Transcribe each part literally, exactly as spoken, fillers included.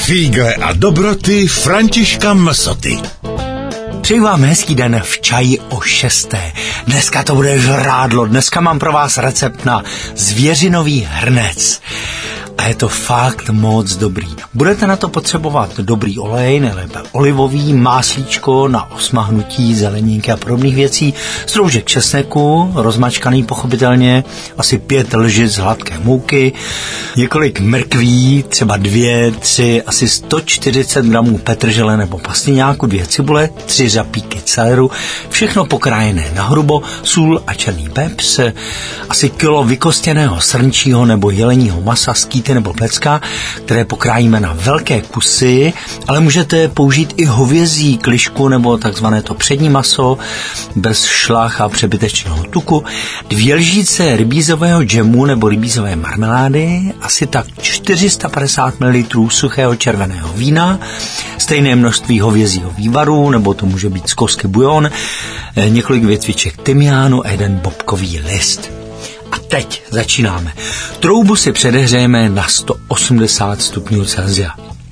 Fígle a dobroty Františka Msoty. Přeji vám hezký den v čaji o šesté. Dneska to bude žrádlo, dneska mám pro vás recept na zvěřinový hrnec. A je to fakt moc dobrý. Budete na to potřebovat dobrý olej, nejlépe olivový, máslíčko na osmahnutí, zeleninky a podobných věcí, stroužek česneku, rozmačkaný pochopitelně, asi pět lžic hladké mouky, několik mrkví, třeba dvě, tři, asi sto čtyřicet gramů petržele nebo pastyňáku, dvě cibule, tři řapíky celeru, všechno pokrájené nahrubo, sůl a černý pepř, asi kilo vykostěného srnčího nebo jeleního masa z kýty nebo plecka, které pokrájíme na velké kusy, ale můžete použít i hovězí klišku nebo takzvané to přední maso bez šlach a přebytečného tuku, dvě lžíce rybízového džemu nebo rybízové marmelády, asi tak čtyři sta padesát mililitrů suchého červeného vína, stejné množství hovězího vývaru, nebo to může být skořský bujon, několik větviček tymiánu a jeden bobkový list. A teď začínáme. Troubu si předehřejeme na sto osmdesát stupňů Celsia.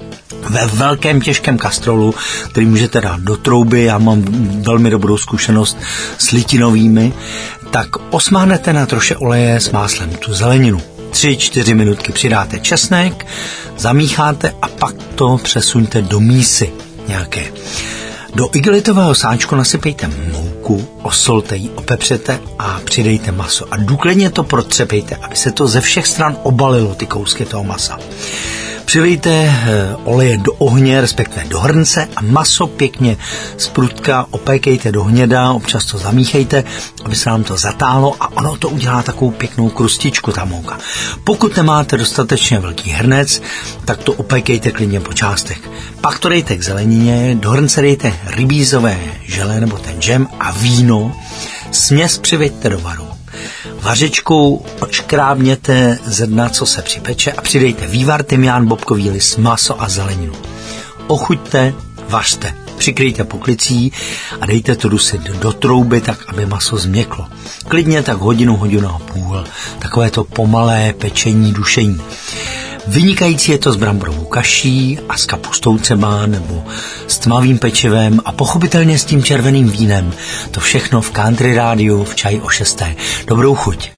Ve velkém těžkém kastrolu, který můžete dát do trouby, já mám velmi dobrou zkušenost s litinovými, tak osmáhnete na troše oleje s máslem tu zeleninu. Tři, čtyři minutky přidáte česnek, zamícháte a pak to přesuňte do mísy nějaké. Do igelitového sáčku nasypejte mouku, osolte ji, opepřete a přidejte maso. A důkladně to protřepejte, aby se to ze všech stran obalilo, ty kousky toho masa. Přilejte oleje do ohně, respektive do hrnce a maso pěkně z prutka opékejte do hněda, občas to zamíchejte, aby se nám to zatáhlo a ono to udělá takovou pěknou krustičku, ta mouka. Pokud nemáte dostatečně velký hrnec, tak to opékejte klidně po částech. Pak to dejte k zelenině, do hrnce dejte rybízové želé nebo ten džem a víno, směs přiveďte do varu. Vařičkou odškrábněte ze dna, co se připeče a přidejte vývar, tymián, bobkový list, maso a zeleninu. Ochuťte, vařte, přikryjte poklicí a dejte to dusit do trouby tak, aby maso změklo. Klidně tak hodinu, hodinu a půl. Takové to pomalé pečení, dušení. Vynikající je to s bramborovou kaší a s kapustou třeba nebo s tmavým pečivem a pochopitelně s tím červeným vínem. To všechno v Country Rádiu v čaji o šesté. Dobrou chuť.